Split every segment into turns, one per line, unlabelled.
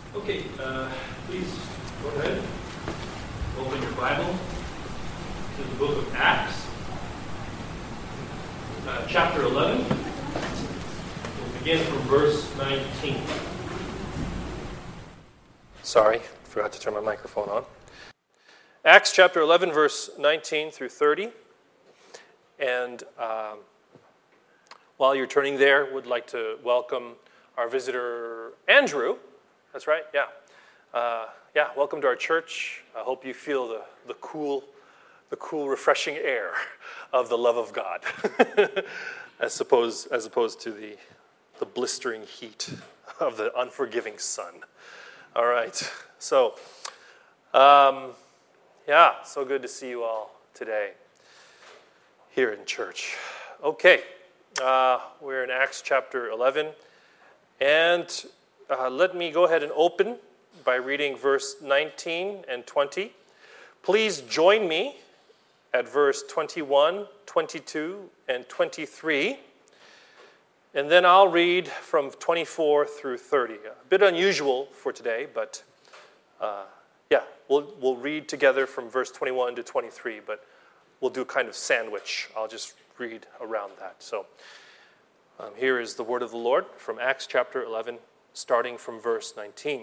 Okay, please go ahead. Open your Bible to the book of Acts, chapter 11. We'll begin from verse 19. Sorry, forgot to turn my microphone on. Acts chapter 11, verse 19 through 30. And while you're turning there, would like to welcome our visitor, Andrew. That's right, yeah. Welcome to our church. I hope you feel the cool, refreshing air of the love of God, as opposed to the blistering heat of the unforgiving sun. All right, so, so good to see you all today here in church. Okay, we're in Acts chapter 11, and let me go ahead and open by reading verse 19 and 20. Please join me at verse 21, 22, and 23. And then I'll read from 24 through 30. A bit unusual for today, but we'll read together from verse 21 to 23, but we'll do a kind of sandwich. I'll just read around that. So here is the word of the Lord from Acts chapter 11, starting from verse 19.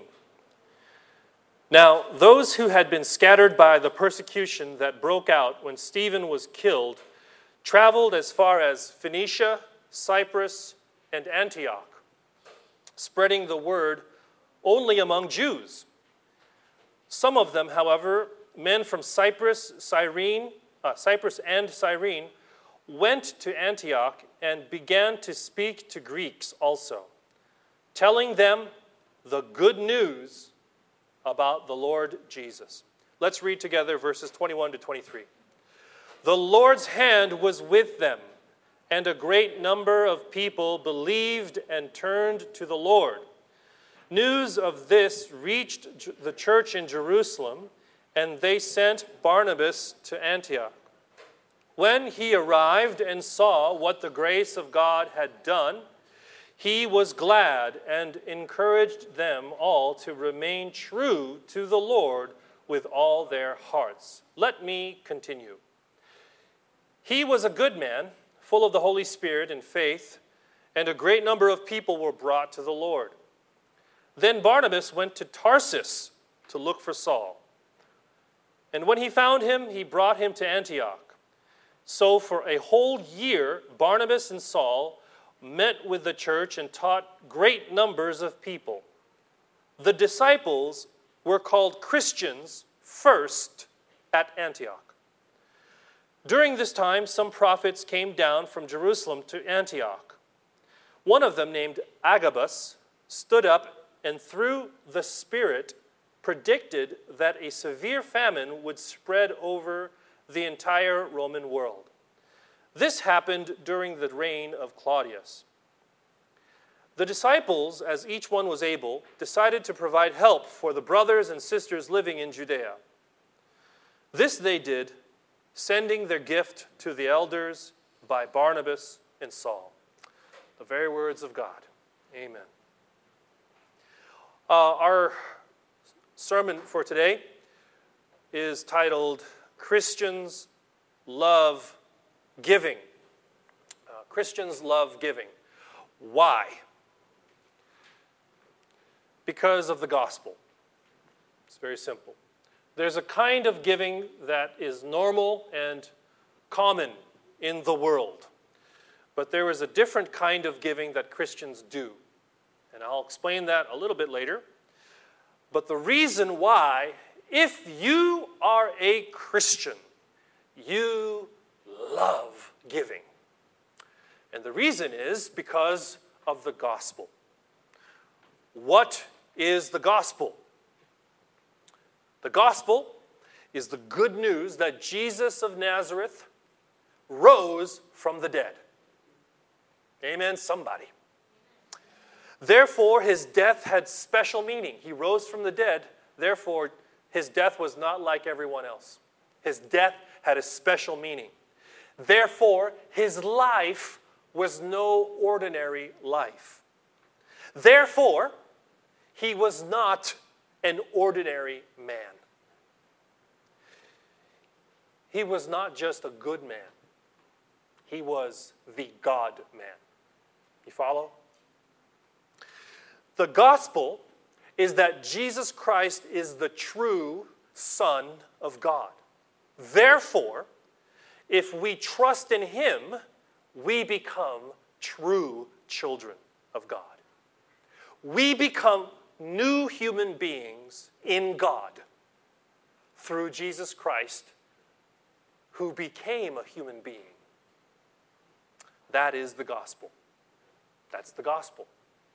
Now, those who had been scattered by the persecution that broke out when Stephen was killed traveled as far as Phoenicia, Cyprus, and Antioch, spreading the word only among Jews. Some of them, however, men from Cyprus and Cyrene, went to Antioch and began to speak to Greeks also, telling them the good news about the Lord Jesus. Let's read together verses 21 to 23. The Lord's hand was with them, and a great number of people believed and turned to the Lord. News of this reached the church in Jerusalem, and they sent Barnabas to Antioch. When he arrived and saw what the grace of God had done, he was glad and encouraged them all to remain true to the Lord with all their hearts. Let me continue. He was a good man, full of the Holy Spirit and faith, and a great number of people were brought to the Lord. Then Barnabas went to Tarsus to look for Saul. And when he found him, he brought him to Antioch. So for a whole year, Barnabas and Saul met with the church and taught great numbers of people. The disciples were called Christians first at Antioch. During this time, some prophets came down from Jerusalem to Antioch. One of them, named Agabus, stood up and through the Spirit predicted that a severe famine would spread over the entire Roman world. This happened during the reign of Claudius. The disciples, as each one was able, decided to provide help for the brothers and sisters living in Judea. This they did, sending their gift to the elders by Barnabas and Saul. The very words of God. Amen. Our sermon for today is titled, Christians Love Giving. Christians love giving. Why? Because of the gospel. It's very simple. There's a kind of giving that is normal and common in the world. But there is a different kind of giving that Christians do. And I'll explain that a little bit later. But the reason why, if you are a Christian, you love giving. And the reason is because of the gospel. What is the gospel? The gospel is the good news that Jesus of Nazareth rose from the dead. Amen, somebody. Therefore, his death had special meaning. He rose from the dead. Therefore, his death was not like everyone else. His death had a special meaning. Therefore, his life was no ordinary life. Therefore, he was not an ordinary man. He was not just a good man. He was the God-man. You follow? The gospel is that Jesus Christ is the true Son of God. Therefore, if we trust in him, we become true children of God. We become new human beings in God through Jesus Christ, who became a human being. That is the gospel. That's the gospel.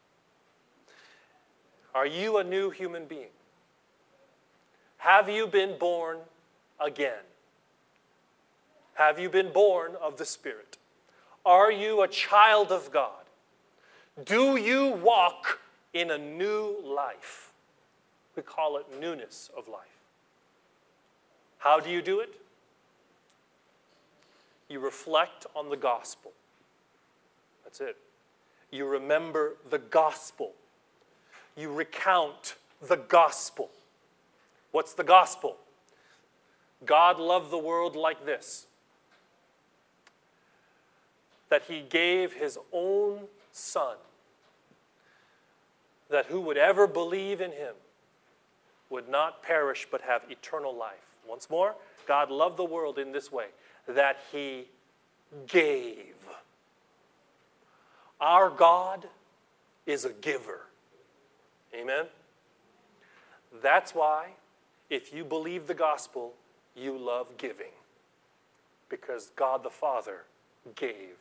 Are you a new human being? Have you been born again? Have you been born of the Spirit? Are you a child of God? Do you walk in a new life? We call it newness of life. How do you do it? You reflect on the gospel. That's it. You remember the gospel. You recount the gospel. What's the gospel? God loved the world like this, that he gave his own Son, that who would ever believe in him would not perish but have eternal life. Once more, God loved the world in this way, that he gave. Our God is a giver. Amen? That's why, if you believe the gospel, you love giving. Because God the Father gave.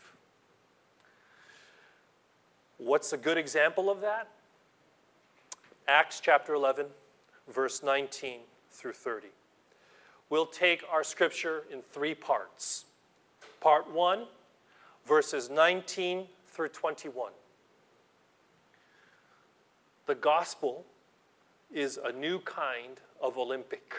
What's a good example of that? Acts chapter 11, verse 19 through 30. We'll take our scripture in three parts. Part 1, verses 19 through 21. The gospel is a new kind of Olympic.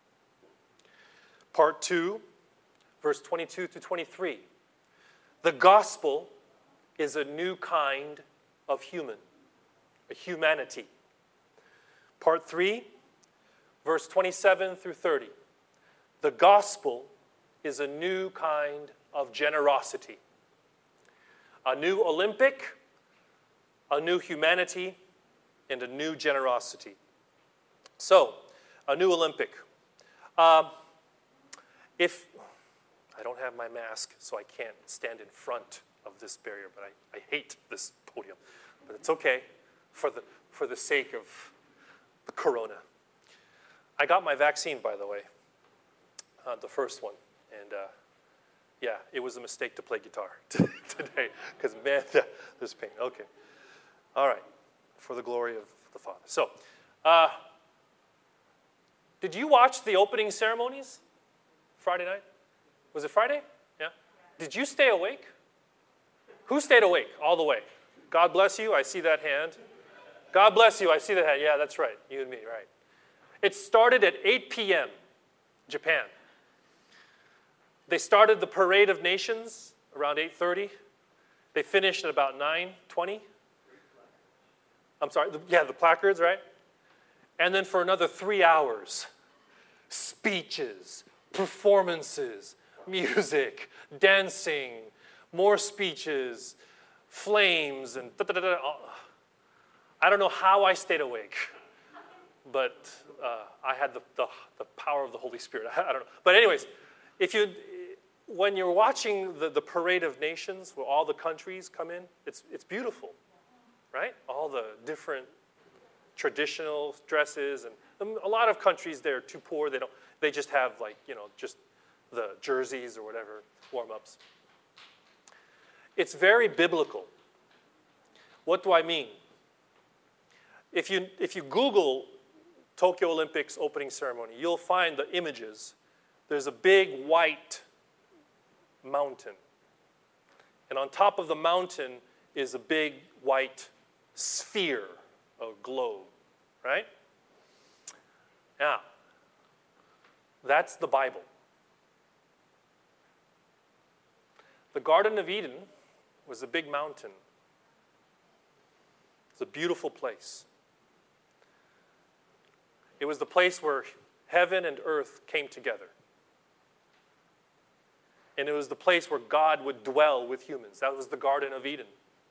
Part 2, verse 22 to 23. The gospel is a new kind of human, a humanity. Part 3, verse 27 through 30. The gospel is a new kind of generosity. A new Olympic, a new humanity, and a new generosity. So, a new Olympic. If I don't have my mask, so I can't stand in front of this barrier, but I hate this podium. But it's okay for the sake of the corona. I got my vaccine, by the way, the first one. And yeah, it was a mistake to play guitar today, because man, this pain. Okay. All right. For the glory of the Father. So, did you watch the opening ceremonies Friday night? Was it Friday? Yeah. Did you stay awake? Who stayed awake all the way? God bless you. I see that hand. God bless you. I see that hand. Yeah, that's right. You and me, right. It started at 8 p.m. Japan. They started the Parade of Nations around 8:30. They finished at about 9:20. I'm sorry, the placards, right? And then for another 3 hours, speeches, performances, music, dancing, more speeches, flames, and da-da-da-da. I don't know how I stayed awake, but I had the power of the Holy Spirit. I don't know. But anyways, when you're watching the Parade of Nations, where all the countries come in, it's beautiful. Right? All the different traditional dresses, and a lot of countries they're too poor. They just have just the jerseys or whatever warm-ups. It's very biblical. What do I mean? If you Google Tokyo Olympics opening ceremony, you'll find the images. There's a big white mountain, and on top of the mountain is a big white sphere, a globe, right? Now, that's the Bible. The Garden of Eden was a big mountain. It's a beautiful place. It was the place where heaven and earth came together. And it was the place where God would dwell with humans. That was the Garden of Eden.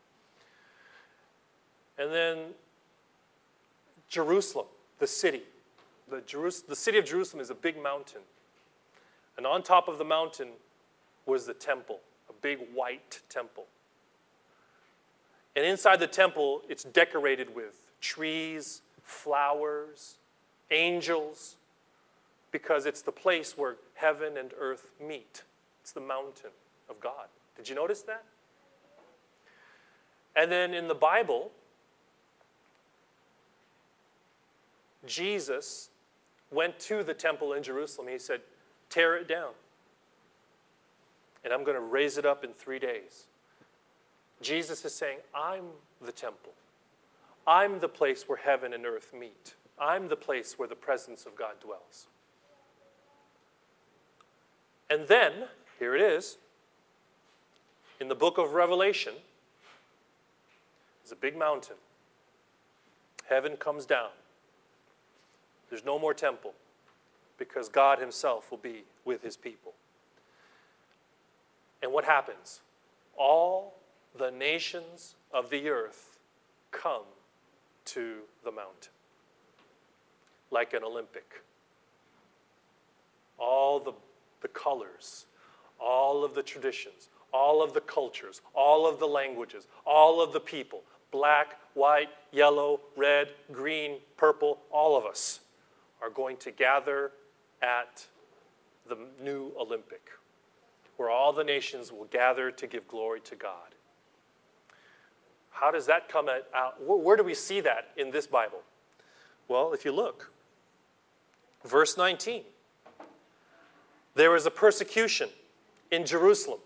And then Jerusalem, the city. The city of Jerusalem is a big mountain. And on top of the mountain was the temple, a big white temple. And inside the temple, it's decorated with trees, flowers, angels, because it's the place where heaven and earth meet. It's the mountain of God. Did you notice that? And then in the Bible, Jesus went to the temple in Jerusalem. He said, tear it down, and I'm going to raise it up in 3 days. Jesus is saying, I'm the temple. I'm the place where heaven and earth meet. I'm the place where the presence of God dwells. And then, here it is, in the book of Revelation, there's a big mountain. Heaven comes down. There's no more temple because God himself will be with his people. And what happens? All the nations of the earth come to the mountain like an Olympic. All the colors, all of the traditions, all of the cultures, all of the languages, all of the people, black, white, yellow, red, green, purple, all of us are going to gather at the new Olympic, where all the nations will gather to give glory to God. How does that come out? Where do we see that in this Bible? Well, if you look, verse 19. There was a persecution in Jerusalem.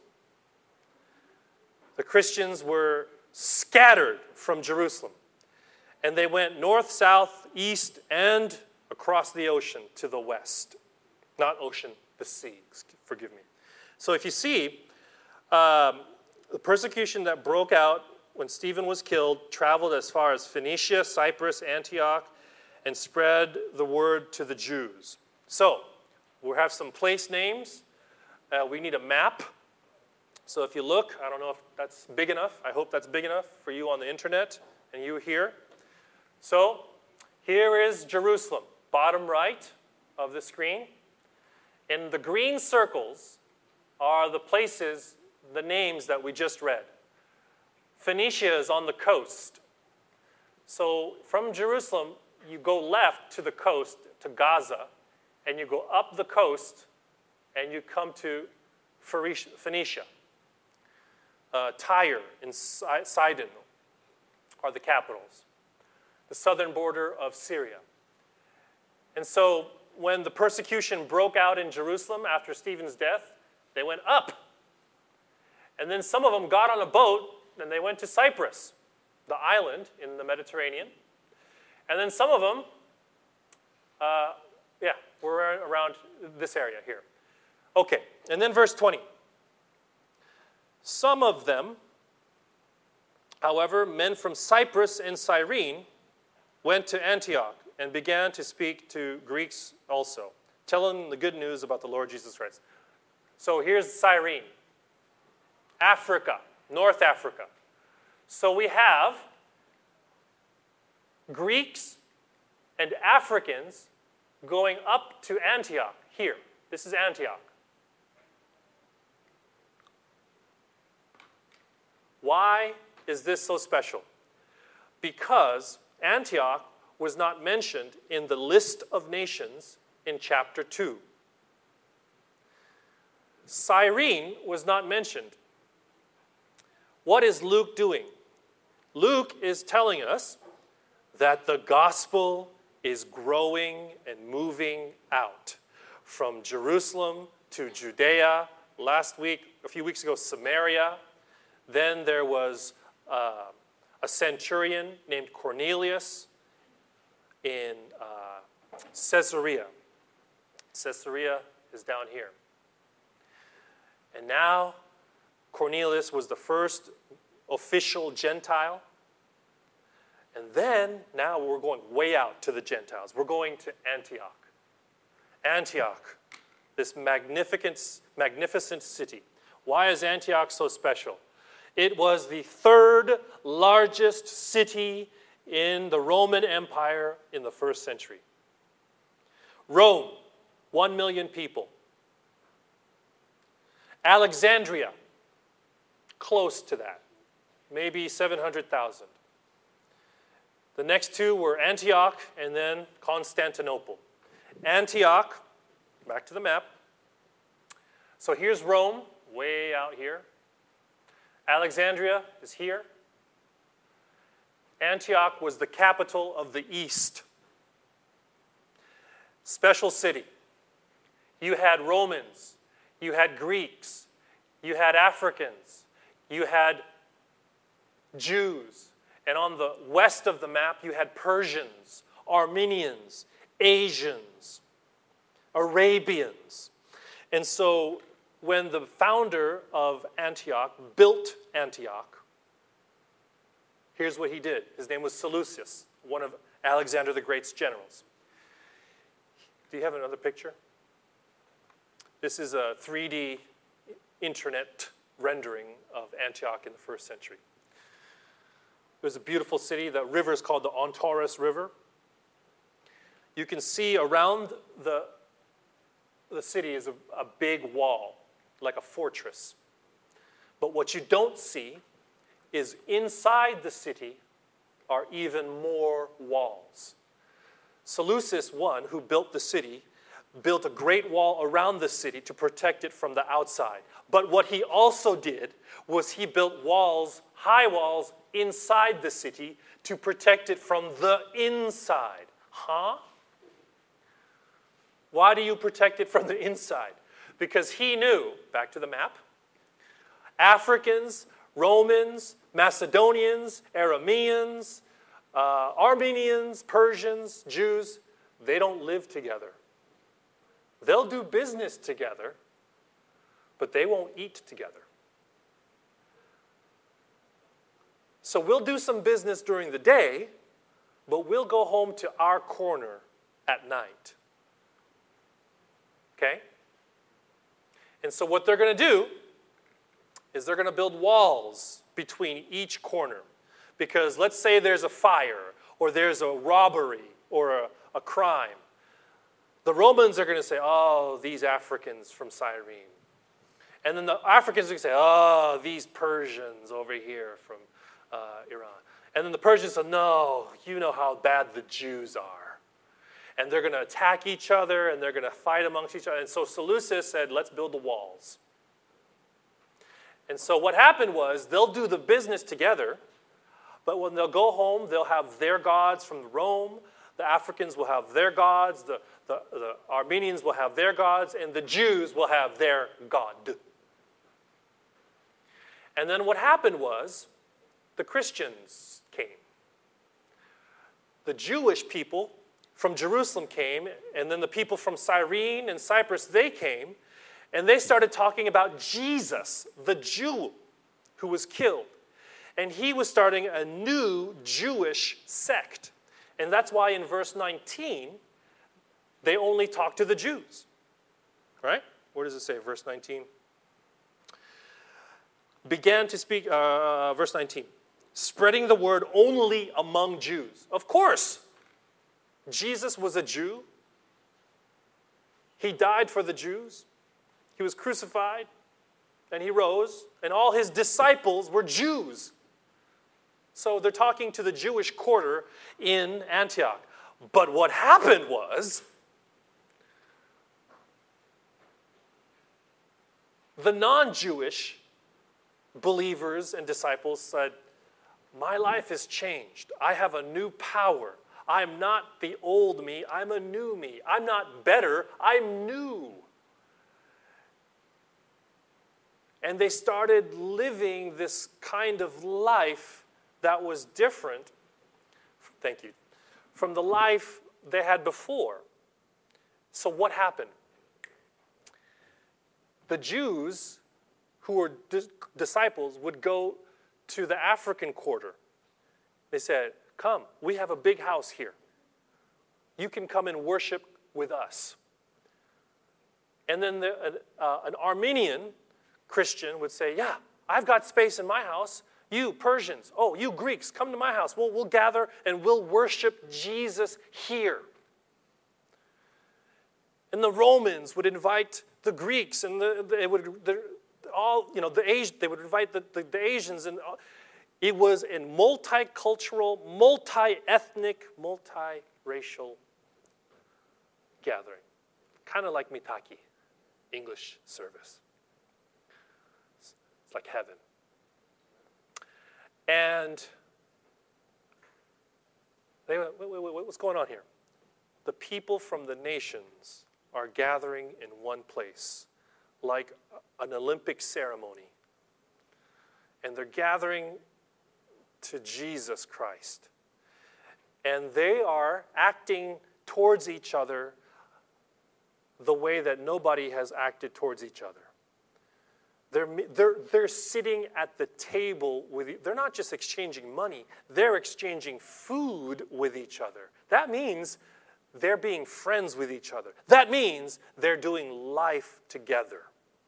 The Christians were scattered from Jerusalem, and they went north, south, east, and across the ocean to the west. Not ocean, the sea, forgive me. So if you see, the persecution that broke out when Stephen was killed traveled as far as Phoenicia, Cyprus, Antioch, and spread the word to the Jews. So, we have some place names. We need a map. So if you look, I don't know if that's big enough. I hope that's big enough for you on the internet and you here. So here is Jerusalem, bottom right of the screen. And the green circles are the places, the names that we just read. Phoenicia is on the coast. So from Jerusalem, you go left to the coast, to Gaza, and you go up the coast, and you come to Phoenicia. Tyre and Sidon are the capitals, the southern border of Syria. And so when the persecution broke out in Jerusalem after Stephen's death, they went up. And then some of them got on a boat, and they went to Cyprus, the island in the Mediterranean. And then some of them, we're around this area here. Okay, and then verse 20. Some of them, however, men from Cyprus and Cyrene, went to Antioch and began to speak to Greeks also, telling the good news about the Lord Jesus Christ. So here's Cyrene, Africa, North Africa. So we have Greeks and Africans going up to Antioch here. This is Antioch. Why is this so special? Because Antioch was not mentioned in the list of nations in chapter 2. Cyrene was not mentioned. What is Luke doing? Luke is telling us that the gospel is growing and moving out from Jerusalem to Judea. Last week, a few weeks ago, Samaria. Then there was a centurion named Cornelius in Caesarea. Caesarea is down here. And now Cornelius was the first official Gentile. And then, now we're going way out to the Gentiles. We're going to Antioch. Antioch, this magnificent city. Why is Antioch so special? It was the third largest city in the Roman Empire in the first century. Rome, 1 million people. Alexandria, close to that, maybe 700,000. The next two were Antioch and then Constantinople. Antioch, back to the map. So here's Rome, way out here. Alexandria is here. Antioch was the capital of the East. Special city. You had Romans, you had Greeks, you had Africans, you had Jews. And on the west of the map, you had Persians, Armenians, Asians, Arabians. And so when the founder of Antioch built Antioch, here's what he did. His name was Seleucus, one of Alexander the Great's generals. Do you have another picture? This is a 3D internet rendering of Antioch in the first century. It was a beautiful city. The river is called the Ontaris River. You can see around the city is a big wall, like a fortress. But what you don't see is inside the city are even more walls. Seleucus I, who built the city, built a great wall around the city to protect it from the outside. But what he also did was he built walls, high walls, inside the city to protect it from the inside. Huh? Why do you protect it from the inside? Because he knew, back to the map, Africans, Romans, Macedonians, Arameans, Armenians, Persians, Jews, they don't live together. They'll do business together, but they won't eat together. So we'll do some business during the day, but we'll go home to our corner at night. Okay? And so what they're going to do is they're going to build walls between each corner. Because let's say there's a fire, or there's a robbery, or a crime. The Romans are going to say, oh, these Africans from Cyrene. And then the Africans are going to say, oh, these Persians over here from Iran. And then the Persians say, no, you know how bad the Jews are. And they're going to attack each other, and they're going to fight amongst each other. And so Seleucus said, let's build the walls. And so what happened was, they'll do the business together, but when they'll go home, they'll have their gods from Rome. The Africans will have their gods. The Armenians will have their gods. And the Jews will have their God. And then what happened was, the Christians came. The Jewish people from Jerusalem came, and then the people from Cyrene and Cyprus, they came, and they started talking about Jesus, the Jew who was killed. And he was starting a new Jewish sect. And that's why in verse 19, they only talk to the Jews. Right? What does it say, verse 19? Began to speak, verse 19. Spreading the word only among Jews. Of course, Jesus was a Jew. He died for the Jews. He was crucified, and he rose, and all his disciples were Jews. So they're talking to the Jewish quarter in Antioch. But what happened was, the non-Jewish believers and disciples said, my life has changed. I have a new power. I'm not the old me. I'm a new me. I'm not better. I'm new. And they started living this kind of life that was different, thank you, from the life they had before. So what happened? The Jews who were disciples would go to the African quarter. They said, Come, we have a big house here. You can come and worship with us. And then an Armenian Christian would say, yeah, I've got space in my house. You Persians, oh, you Greeks, come to my house. We'll gather and we'll worship Jesus here. And the Romans would invite the Greeks, and they would invite the Asians, and it was a multicultural, multi-ethnic, multi-racial gathering, kind of like Mitaki, English service. It's like heaven. And they went, wait, what's going on here? The people from the nations are gathering in one place, like an Olympic ceremony. And they're gathering to Jesus Christ. And they are acting towards each other the way that nobody has acted towards each other. They're sitting at the table with, they're not just exchanging money, they're exchanging food with each other. That means they're being friends with each other. That means they're doing life together.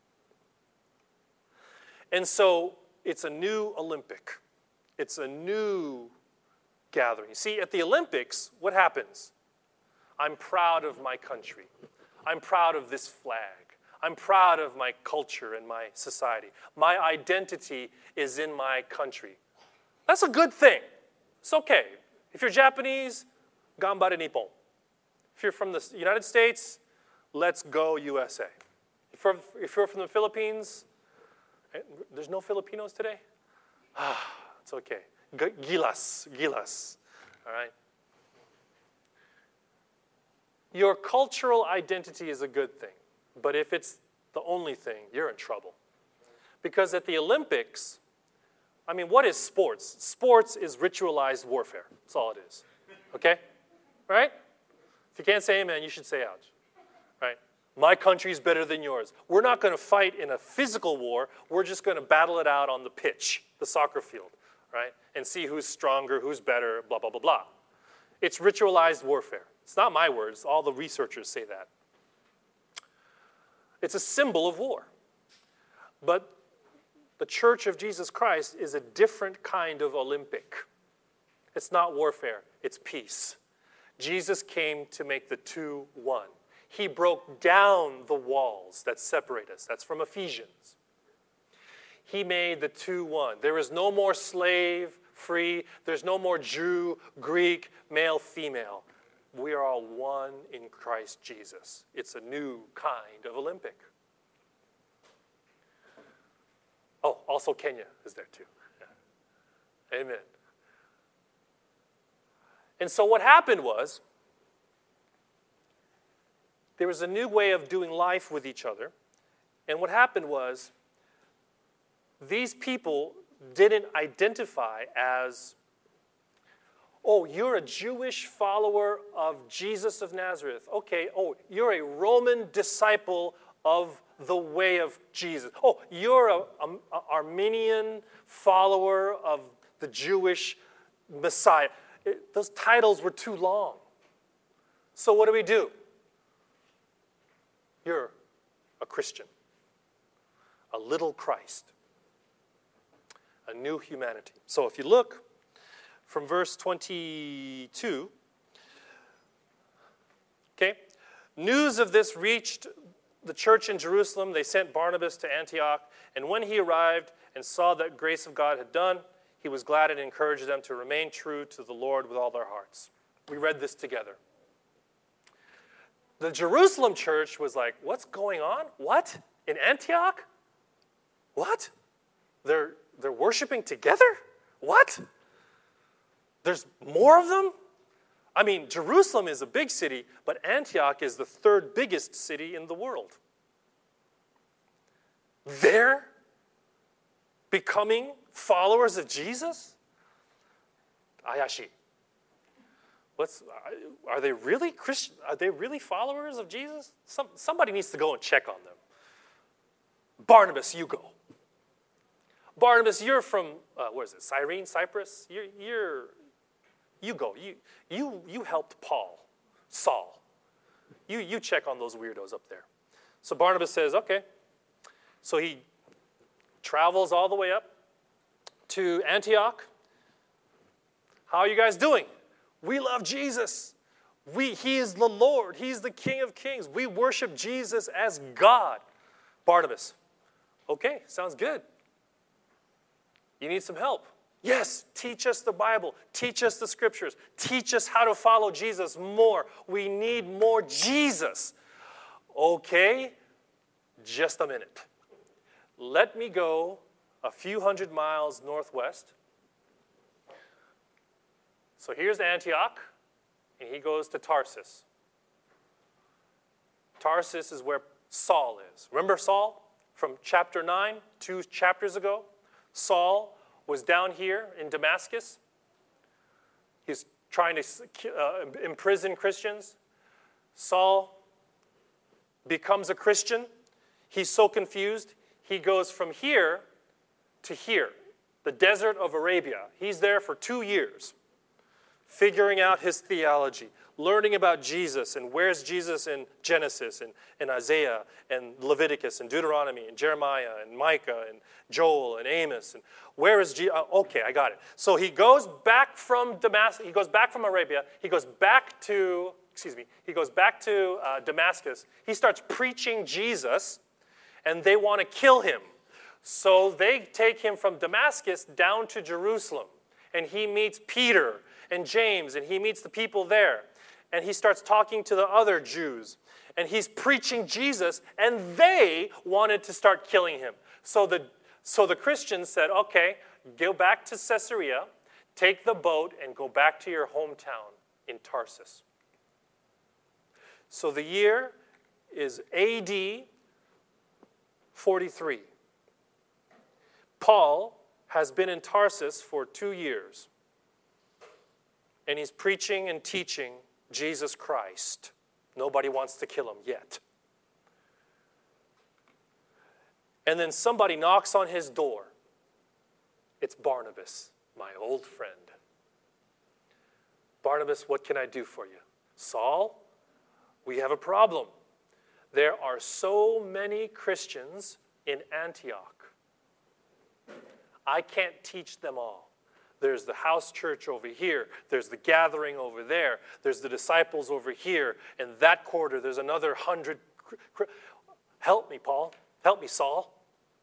And so it's a new Olympic. It's a new gathering. See, at the Olympics, what happens? I'm proud of my country. I'm proud of this flag. I'm proud of my culture and my society. My identity is in my country. That's a good thing. It's okay. If you're Japanese, ganbare Nippon. If you're from the United States, let's go USA. If you're from the Philippines, there's no Filipinos today? It's okay. Gilas. All right? Your cultural identity is a good thing. But if it's the only thing, you're in trouble. Because at the Olympics, I mean, what is sports? Sports is ritualized warfare. That's all it is. Okay? Right? If you can't say amen, you should say ouch. Right? My country's better than yours. We're not going to fight in a physical war. We're just going to battle it out on the pitch, the soccer field, right? And see who's stronger, who's better, blah, blah, blah, blah. It's ritualized warfare. It's not my words. All the researchers say that. It's a symbol of war. But the Church of Jesus Christ is a different kind of Olympic. It's not warfare. It's peace. Jesus came to make the two one. He broke down the walls that separate us. That's from Ephesians. He made the two one. There is no more slave, free. There's no more Jew, Greek, male, female. We are all one in Christ Jesus. It's a new kind of Olympic. Oh, also Kenya is there too. Yeah. Amen. And so what happened was, there was a new way of doing life with each other. And what happened was, these people didn't identify as, oh, you're a Jewish follower of Jesus of Nazareth. Okay, oh, you're a Roman disciple of the way of Jesus. Oh, you're an Armenian follower of the Jewish Messiah. Those titles were too long. So what do? You're a Christian, a little Christ, a new humanity. So if you look from verse 22, okay, news of this reached the church in Jerusalem. They sent Barnabas to Antioch, and when he arrived and saw that grace of God had done, he was glad and encouraged them to remain true to the Lord with all their hearts. We read this together. The Jerusalem church was like, what's going on? What? In Antioch? What? They're worshiping together? What? There's more of them? I mean, Jerusalem is a big city, but Antioch is the third biggest city in the world. They're becoming followers of Jesus? Ayashi. Are they really Christian? Are they really followers of Jesus? Somebody needs to go and check on them. Barnabas, you go. Barnabas, you're from, where is it? Cyrene, Cyprus? You go. You helped Saul. You check on those weirdos up there. So Barnabas says, okay. So he travels all the way up to Antioch. How are you guys doing? We love Jesus. He is the Lord. He's the King of Kings. We worship Jesus as God. Barnabas, okay, sounds good. You need some help. Yes, teach us the Bible. Teach us the scriptures. Teach us how to follow Jesus more. We need more Jesus. Okay, just a minute. Let me go a few hundred miles northwest. So here's Antioch, and he goes to Tarsus. Tarsus is where Saul is. Remember Saul from chapter 9, 2 chapters ago? Saul was down here in Damascus. He's trying to imprison Christians. Saul becomes a Christian. He's so confused. He goes from here to here, the desert of Arabia. He's there for 2 years, figuring out his theology, learning about Jesus, and where's Jesus in Genesis and Isaiah and Leviticus and Deuteronomy and Jeremiah and Micah and Joel and Amos, and where is Jesus? Okay, I got it. So he goes back from Damascus. He goes back from Arabia. He goes back to Damascus. He starts preaching Jesus, and they want to kill him. So they take him from Damascus down to Jerusalem, and he meets Peter and James, and he meets the people there. And he starts talking to the other Jews. And he's preaching Jesus, and they wanted to start killing him. So the Christians said, okay, go back to Caesarea, take the boat, and go back to your hometown in Tarsus. So the year is AD 43. Paul has been in Tarsus for 2 years. And he's preaching and teaching Jesus Christ. Nobody wants to kill him yet. And then somebody knocks on his door. It's Barnabas, my old friend. Barnabas, what can I do for you? Saul, we have a problem. There are so many Christians in Antioch. I can't teach them all. There's the house church over here. There's the gathering over there. There's the disciples over here. In that quarter, there's another 100. Help me, Paul. Help me, Saul.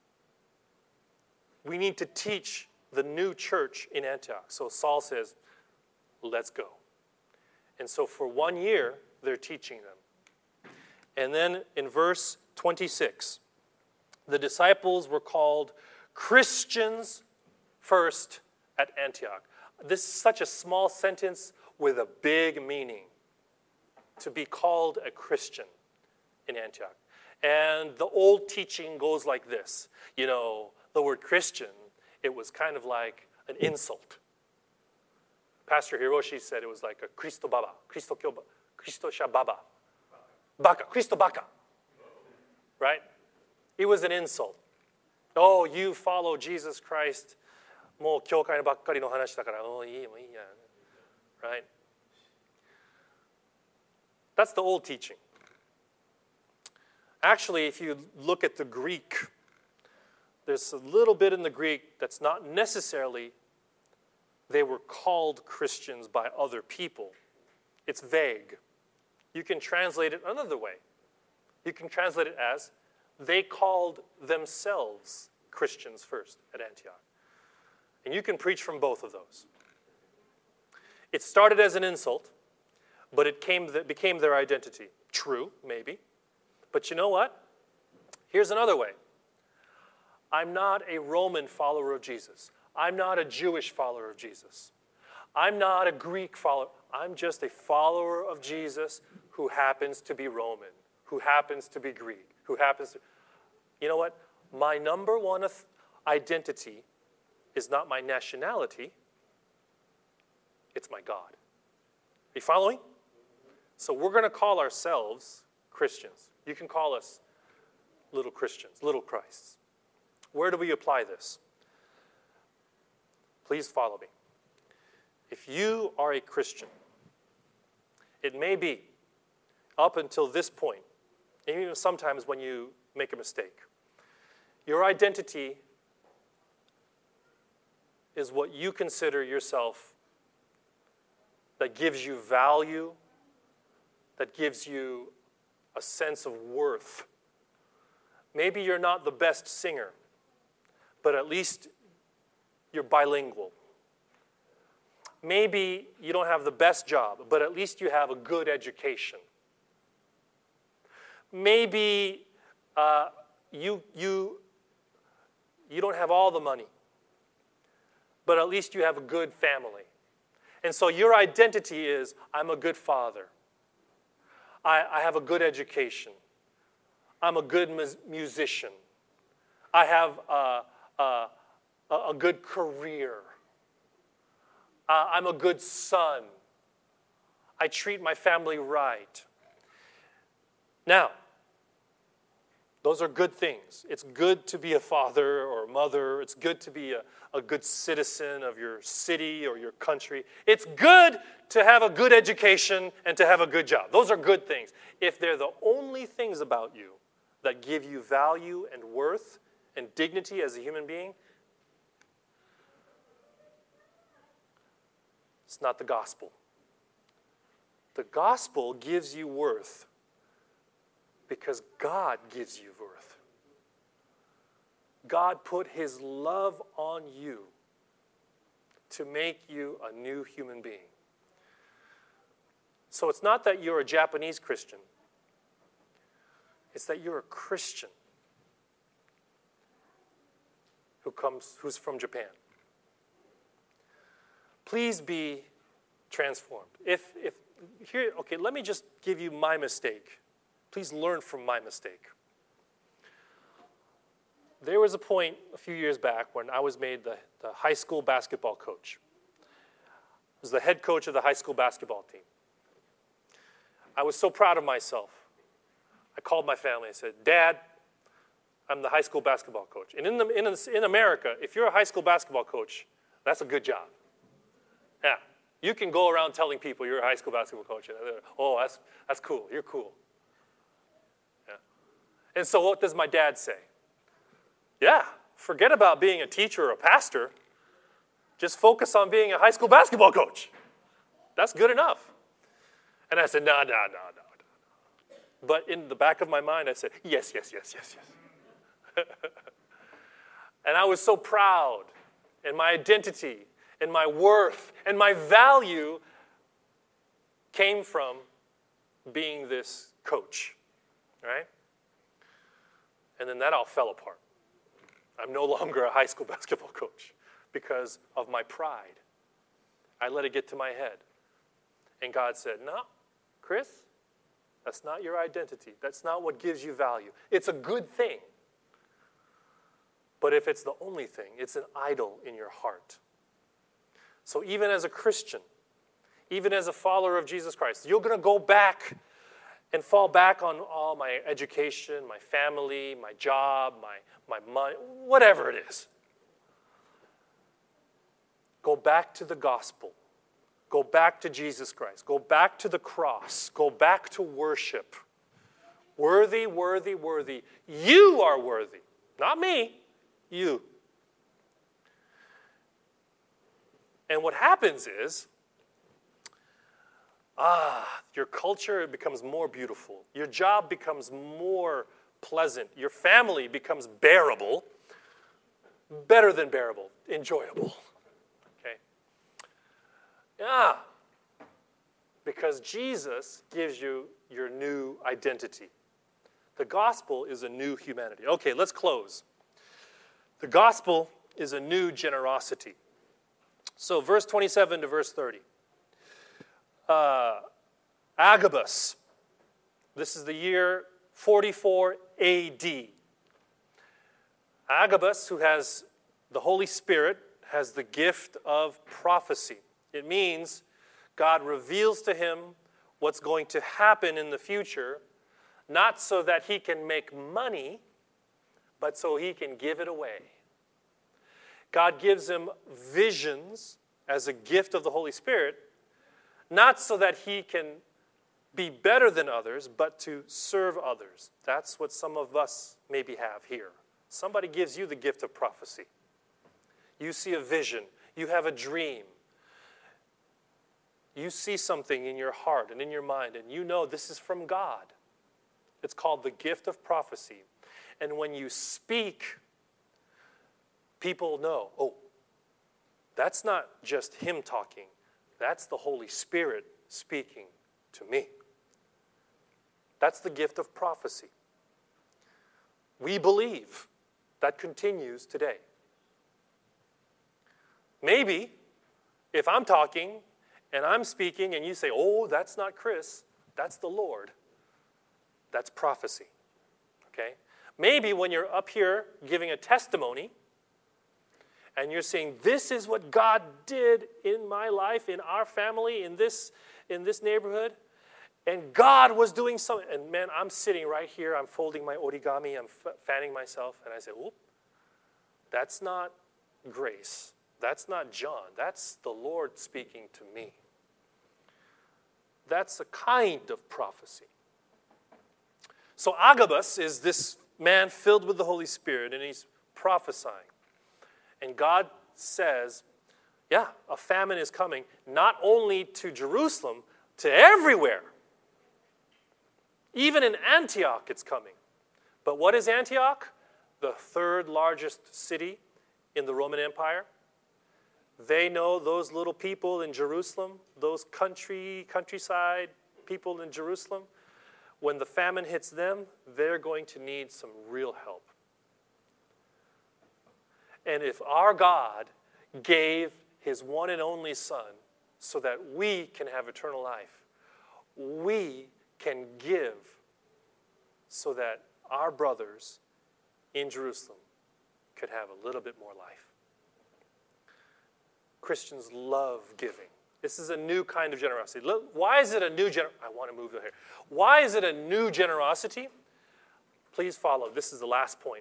We need to teach the new church in Antioch. So Saul says, let's go. And so for 1 year, they're teaching them. And then in verse 26, the disciples were called Christians first at Antioch. This is such a small sentence with a big meaning. To be called a Christian in Antioch. And the old teaching goes like this. You know, the word Christian, it was kind of like an insult. Pastor Hiroshi said it was like a Christo Baba, Christo Kyoba, Christo Shababa, Baka, Christo Baka. Right? It was an insult. Oh, you follow Jesus Christ. もう教会ばっかりの話だから、もういいや。Right? That's the old teaching. Actually, if you look at the Greek, there's a little bit in the Greek that's not necessarily they were called Christians by other people. It's vague. You can translate it another way. You can translate it as they called themselves Christians first at Antioch. And you can preach from both of those. It started as an insult, but it became their identity. True, maybe. But you know what? Here's another way. I'm not a Roman follower of Jesus. I'm not a Jewish follower of Jesus. I'm not a Greek follower. I'm just a follower of Jesus who happens to be Roman, who happens to be Greek, who happens to... You know what? My number one identity is not my nationality, it's my God. Are you following? So we're going to call ourselves Christians. You can call us little Christians, little Christs. Where do we apply this? Please follow me. If you are a Christian, it may be up until this point, and even sometimes when you make a mistake, your identity is what you consider yourself that gives you value, that gives you a sense of worth. Maybe you're not the best singer, but at least you're bilingual. Maybe you don't have the best job, but at least you have a good education. Maybe you don't have all the money, but at least you have a good family. And so your identity is, I'm a good father. I have a good education. I'm a good musician. I have a good career. I'm a good son. I treat my family right. Now, those are good things. It's good to be a father or a mother. It's good to be a good citizen of your city or your country. It's good to have a good education and to have a good job. Those are good things. If they're the only things about you that give you value and worth and dignity as a human being, it's not the gospel. The gospel gives you worth because God gives you worth. God put his love on you to make you a new human being. So it's not that you're a Japanese Christian. It's that you're a Christian who's from Japan. Please be transformed. Okay, let me just give you my mistake. Please learn from my mistake. There was a point a few years back when I was made the high school basketball coach. I was the head coach of the high school basketball team. I was so proud of myself. I called my family and said, Dad, I'm the high school basketball coach. And in America, if you're a high school basketball coach, that's a good job. Yeah, you can go around telling people you're a high school basketball coach. And oh, that's cool. You're cool. Yeah. And so what does my dad say? Yeah, forget about being a teacher or a pastor. Just focus on being a high school basketball coach. That's good enough. And I said, no. But in the back of my mind, I said, yes. And I was so proud, and my identity and my worth and my value came from being this coach, right? And then that all fell apart. I'm no longer a high school basketball coach because of my pride. I let it get to my head. And God said, no, Chris, that's not your identity. That's not what gives you value. It's a good thing. But if it's the only thing, it's an idol in your heart. So even as a Christian, even as a follower of Jesus Christ, you're going to go back and fall back on all my education, my family, my job, my money, whatever it is. Go back to the gospel. Go back to Jesus Christ. Go back to the cross. Go back to worship. Worthy, worthy, worthy. You are worthy. Not me. You. And what happens is, your culture becomes more beautiful. Your job becomes more pleasant. Your family becomes bearable. Better than bearable. Enjoyable. Okay? Yeah. Because Jesus gives you your new identity. The gospel is a new humanity. Okay, let's close. The gospel is a new generosity. So verse 27 to verse 30. Agabus. This is the year 44 A.D. Agabus, who has the Holy Spirit, has the gift of prophecy. It means God reveals to him what's going to happen in the future, not so that he can make money, but so he can give it away. God gives him visions as a gift of the Holy Spirit, not so that he can be better than others, but to serve others. That's what some of us maybe have here. Somebody gives you the gift of prophecy. You see a vision. You have a dream. You see something in your heart and in your mind, and you know this is from God. It's called the gift of prophecy. And when you speak, people know, oh, that's not just him talking. That's the Holy Spirit speaking to me. That's the gift of prophecy. We believe that continues today. Maybe if I'm talking and I'm speaking and you say, oh, that's not Chris, that's the Lord, that's prophecy. Okay? Maybe when you're up here giving a testimony and you're saying, this is what God did in my life, in our family, in this neighborhood, and God was doing something. And man, I'm sitting right here, I'm folding my origami, I'm fanning myself, and I say, oh, that's not grace. That's not John. That's the Lord speaking to me. That's a kind of prophecy. So Agabus is this man filled with the Holy Spirit, and he's prophesying. And God says, yeah, a famine is coming, not only to Jerusalem, to everywhere. Even in Antioch, it's coming. But what is Antioch? The third largest city in the Roman Empire. They know those little people in Jerusalem, those countryside people in Jerusalem, when the famine hits them, they're going to need some real help. And if our God gave his one and only Son so that we can have eternal life, we can give so that our brothers in Jerusalem could have a little bit more life. Christians love giving. This is a new kind of generosity. Why is it a new generosity? I want to move here. Why is it a new generosity? Please follow. This is the last point.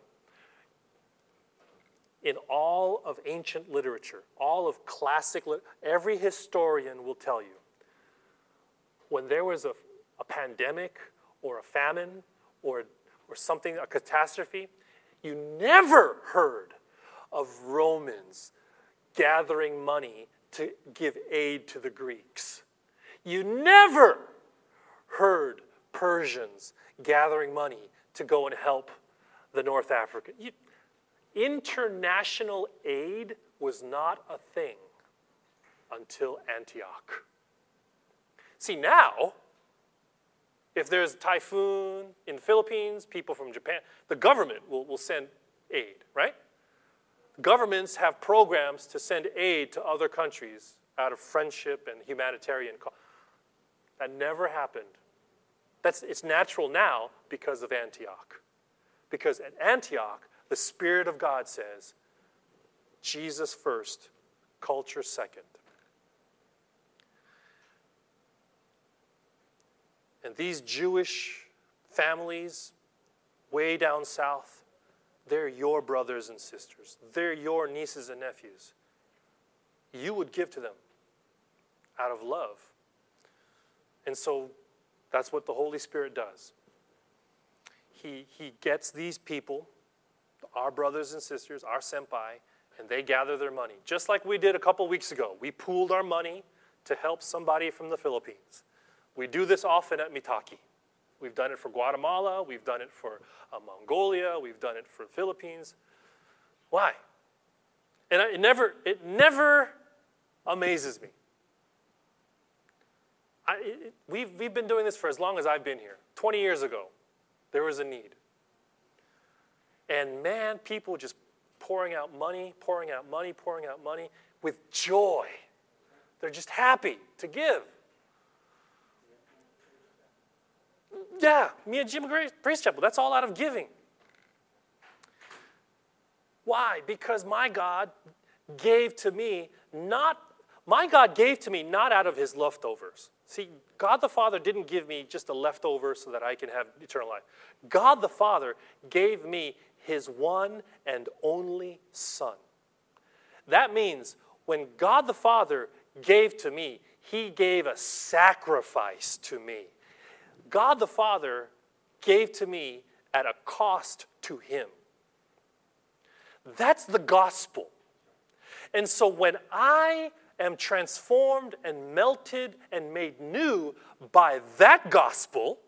In all of ancient literature, all of classic literature, every historian will tell you, when there was a pandemic or a famine or something, a catastrophe, you never heard of Romans gathering money to give aid to the Greeks. You never heard Persians gathering money to go and help the North African. International aid was not a thing until Antioch. See, now, if there's a typhoon in the Philippines, people from Japan, the government will send aid, right? Governments have programs to send aid to other countries out of friendship and humanitarian cause. That never happened. It's natural now because of Antioch. Because at Antioch, the Spirit of God says, Jesus first, culture second. And these Jewish families way down south, they're your brothers and sisters. They're your nieces and nephews. You would give to them out of love. And so that's what the Holy Spirit does. He gets these people, our brothers and sisters, our senpai, and they gather their money. Just like we did a couple weeks ago. We pooled our money to help somebody from the Philippines. We do this often at Mitaki. We've done it for Guatemala. We've done it for Mongolia. We've done it for the Philippines. Why? And it never amazes me. We've been doing this for as long as I've been here. 20 years ago, there was a need. And man, people just pouring out money with joy. They're just happy to give. Yeah, me and Jim Grace Chapel, that's all out of giving. Why? Because my God gave to me not out of his leftovers. See, God the Father didn't give me just a leftover so that I can have eternal life. God the Father gave me his one and only Son. That means when God the Father gave to me, he gave a sacrifice to me. God the Father gave to me at a cost to him. That's the gospel. And so when I am transformed and melted and made new by that gospel,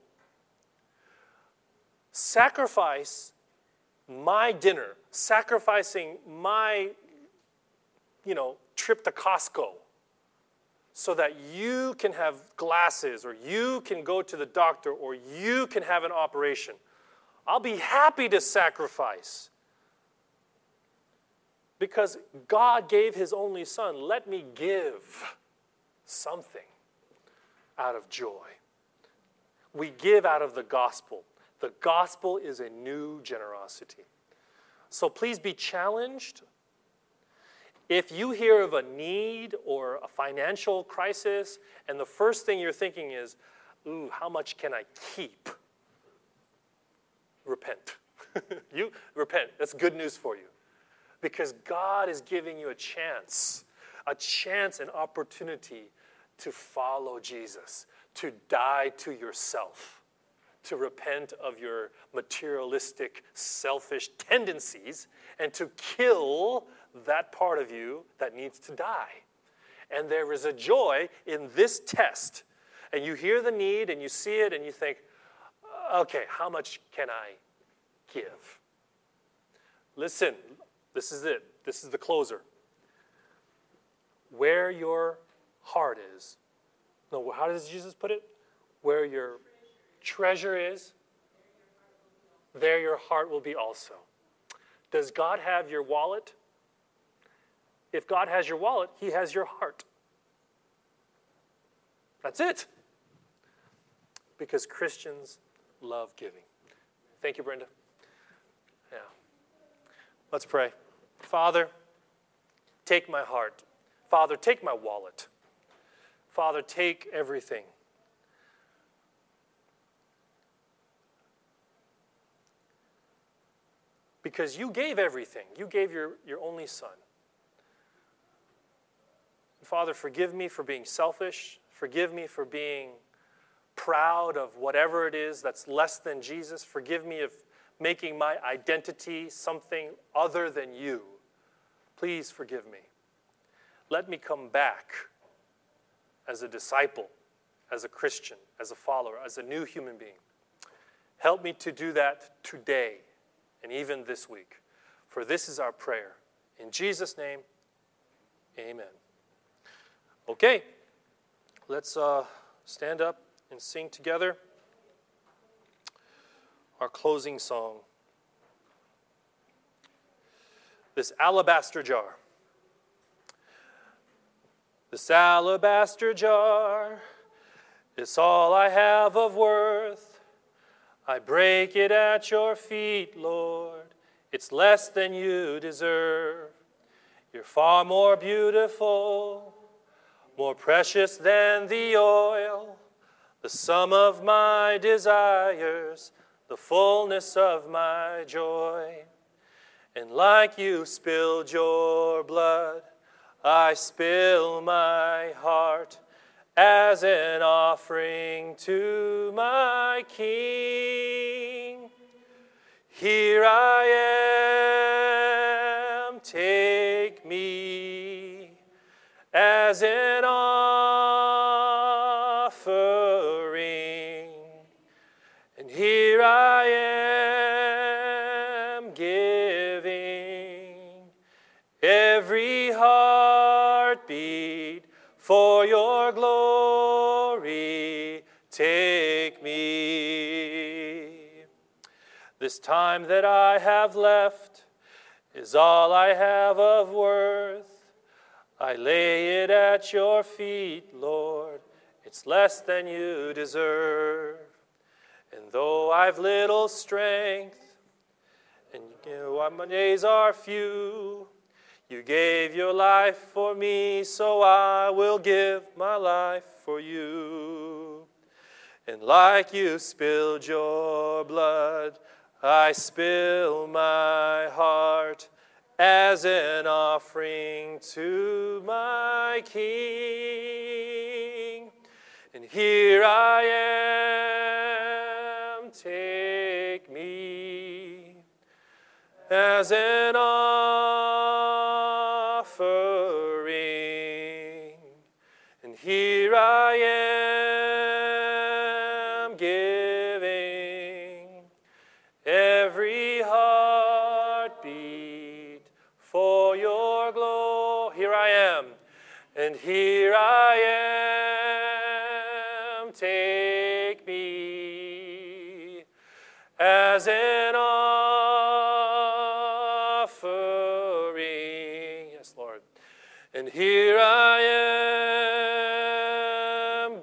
sacrifice my dinner, sacrificing my, trip to Costco so that you can have glasses or you can go to the doctor or you can have an operation. I'll be happy to sacrifice because God gave his only son. Let me give something out of joy. We give out of the gospel. The gospel is a new generosity. So please be challenged. If you hear of a need or a financial crisis, and the first thing you're thinking is, ooh, how much can I keep? Repent. You repent. That's good news for you. Because God is giving you a chance, an opportunity to follow Jesus, to die to yourself, to repent of your materialistic, selfish tendencies, and to kill that part of you that needs to die. And there is a joy in this test. And you hear the need, and you see it, and you think, okay, how much can I give? Listen, this is it. This is the closer. Where your heart is. No, how does Jesus put it? Where your treasure is, there your heart will be also. Does God have your wallet? If God has your wallet, he has your heart. That's it. Because Christians love giving. Thank you, Brenda. Yeah. Let's pray. Father, take my heart. Father, take my wallet. Father, take everything. Because you gave everything. You gave your only son. Father, forgive me for being selfish. Forgive me for being proud of whatever it is that's less than Jesus. Forgive me of making my identity something other than you. Please forgive me. Let me come back as a disciple, as a Christian, as a follower, as a new human being. Help me to do that today and even this week. For this is our prayer. In Jesus' name, amen. Okay, let's stand up and sing together our closing song. This alabaster jar. This alabaster jar is all I have of worth. I break it at your feet, Lord. It's less than you deserve. You're far more beautiful, more precious than the oil, the sum of my desires, the fullness of my joy. And like you spilled your blood, I spill my heart as an offering to my King. Here I am, take me as an offering. And here I am giving every heartbeat for your glory. Take me. This time that I have left is all I have of worth. I lay it at your feet, Lord. It's less than you deserve. And though I've little strength, and my days are few, you gave your life for me, so I will give my life for you. And like you spilled your blood, I spill my heart as an offering to my King. And here I am, take me as an offering. And here I am, giving every heartbeat for your glory. Here I am, and here I am, take me as an offering. Yes, Lord. And here I am,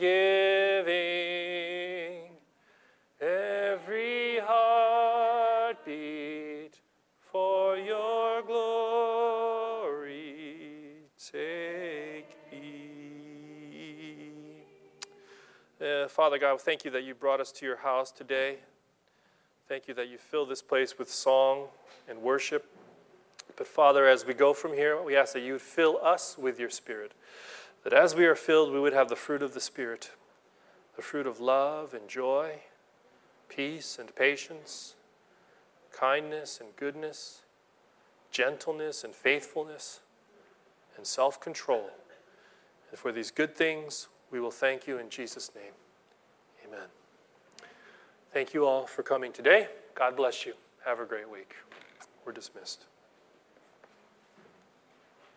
giving every heartbeat for your glory. Take me. Father God, thank you that you brought us to your house today. Thank you that you fill this place with song and worship. But Father, as we go from here, we ask that you would fill us with your Spirit. That as we are filled, we would have the fruit of the Spirit. The fruit of love and joy, peace and patience, kindness and goodness, gentleness and faithfulness, and self-control. And for these good things, we will thank you in Jesus' name. Amen. Thank you all for coming today. God bless you. Have a great week. We're dismissed.